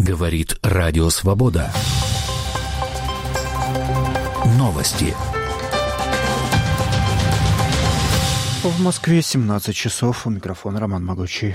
Говорит Радио Свобода. Новости. В Москве 17 часов. У микрофона Роман Могучий.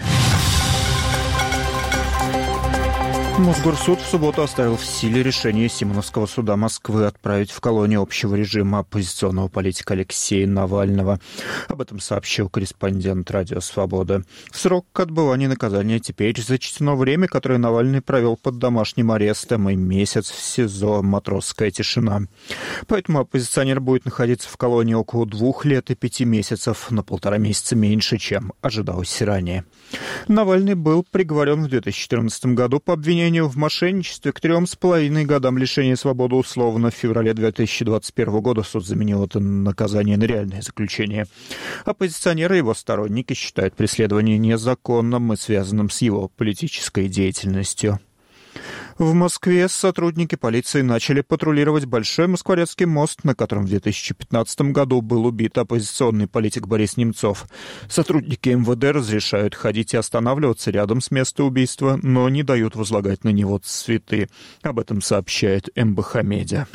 Мосгорсуд в субботу оставил в силе решение Симоновского суда Москвы отправить в колонию общего режима оппозиционного политика Алексея Навального. Об этом сообщил корреспондент Радио Свобода. В срок отбывания наказания теперь зачтено время, которое Навальный провел под домашним арестом, и месяц в СИЗО «Матросская тишина». Поэтому оппозиционер будет находиться в колонии около 2 лет и 5 месяцев, на 1,5 месяца меньше, чем ожидалось ранее. Навальный был приговорен в 2014 году по обвинению в мошенничестве к 3,5 годам лишения свободы условно. В феврале 2021 года суд заменил это наказание на реальное заключение. Оппозиционеры и его сторонники считают преследование незаконным и связанным с его политической деятельностью. В Москве сотрудники полиции начали патрулировать Большой Москворецкий мост, на котором в 2015 году был убит оппозиционный политик Борис Немцов. Сотрудники МВД разрешают ходить и останавливаться рядом с местом убийства, но не дают возлагать на него цветы. Об этом сообщает МБХ Медиа.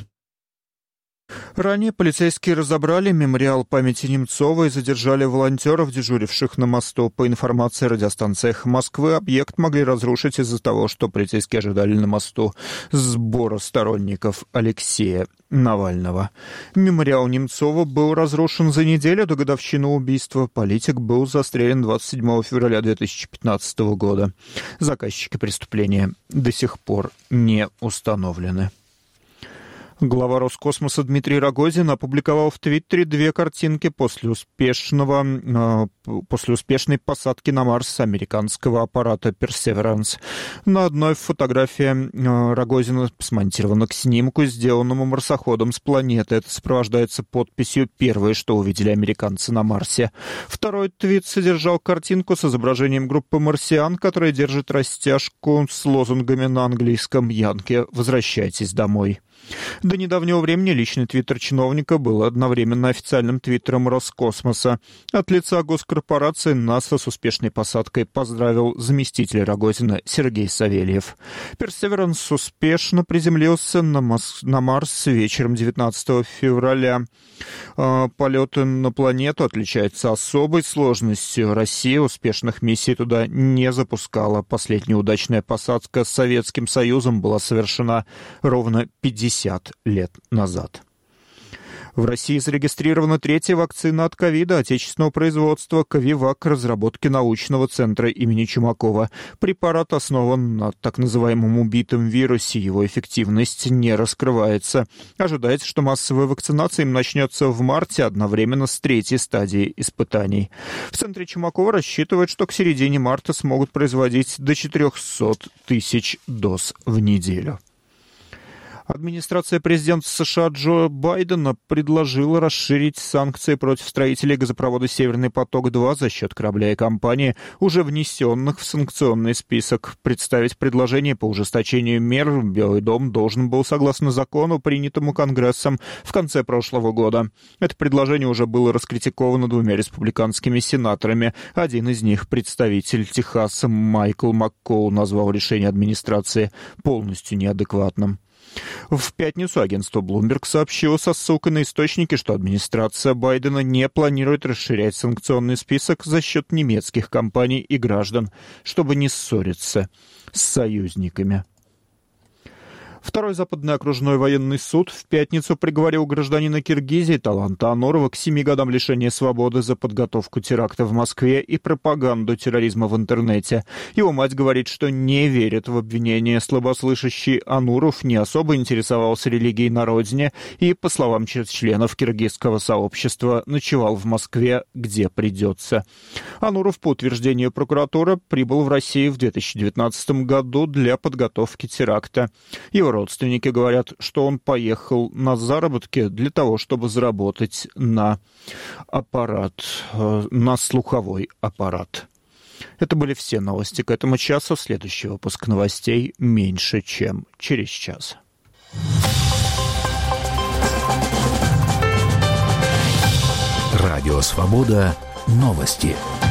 Ранее полицейские разобрали мемориал памяти Немцова и задержали волонтеров, дежуривших на мосту. По информации радиостанции «Эхо Москвы», объект могли разрушить из-за того, что полицейские ожидали на мосту сбора сторонников Алексея Навального. Мемориал Немцова был разрушен за неделю до годовщины убийства. Политик был застрелен 27 февраля 2015 года. Заказчики преступления до сих пор не установлены. Глава Роскосмоса Дмитрий Рогозин опубликовал в Твиттере 2 картинки после успешной посадки на Марс американского аппарата Perseverance. На одной фотография Рогозина смонтирована к снимку, сделанному марсоходом с планеты. Это сопровождается подписью «Первое, что увидели американцы на Марсе». Второй твит содержал картинку с изображением группы марсиан, которая держит растяжку с лозунгами на английском «Янки, возвращайтесь домой». До недавнего времени личный твиттер чиновника был одновременно официальным твиттером Роскосмоса. От лица госкорпорации НАСА с успешной посадкой поздравил заместитель Рогозина Сергей Савельев. Персеверанс успешно приземлился на Марс вечером 19 февраля. Полеты на планету отличаются особой сложностью. Россия успешных миссий туда не запускала. Последняя удачная посадка с Советским Союзом была совершена ровно 50 лет назад. В России зарегистрирована 3-я вакцина от ковида отечественного производства «Ковивак» разработки научного центра имени Чумакова. Препарат основан на так называемом убитом вирусе. Его эффективность не раскрывается. Ожидается, что массовая вакцинация им начнется в марте, одновременно с 3-й стадией испытаний. В центре Чумакова рассчитывают, что к середине марта смогут производить до 400 тысяч доз в неделю. Администрация президента США Джо Байдена предложила расширить санкции против строителей газопровода «Северный поток-2» за счет корабля и компании, уже внесенных в санкционный список. Представить предложение по ужесточению мер Белый дом должен был согласно закону, принятому Конгрессом в конце прошлого года. Это предложение уже было раскритиковано 2 республиканскими сенаторами. Один из них, представитель Техаса Майкл Маккоу, назвал решение администрации полностью неадекватным. В пятницу агентство Bloomberg сообщило со ссылкой на источники, что администрация Байдена не планирует расширять санкционный список за счет немецких компаний и граждан, чтобы не ссориться с союзниками. Второй западный окружной военный суд в пятницу приговорил гражданина Киргизии Таланта Анурова к 7 годам лишения свободы за подготовку теракта в Москве и пропаганду терроризма в интернете. Его мать говорит, что не верит в обвинения. Слабослышащий Ануров не особо интересовался религией на родине и, по словам членов киргизского сообщества, ночевал в Москве, где придется. Ануров, по утверждению прокуратуры, прибыл в Россию в 2019 году для подготовки теракта. Его родственники говорят, что он поехал на заработки для того, чтобы заработать на аппарат, на слуховой аппарат. Это были все новости к этому часу. Следующий выпуск новостей меньше, чем через час. Радио Свобода. Новости.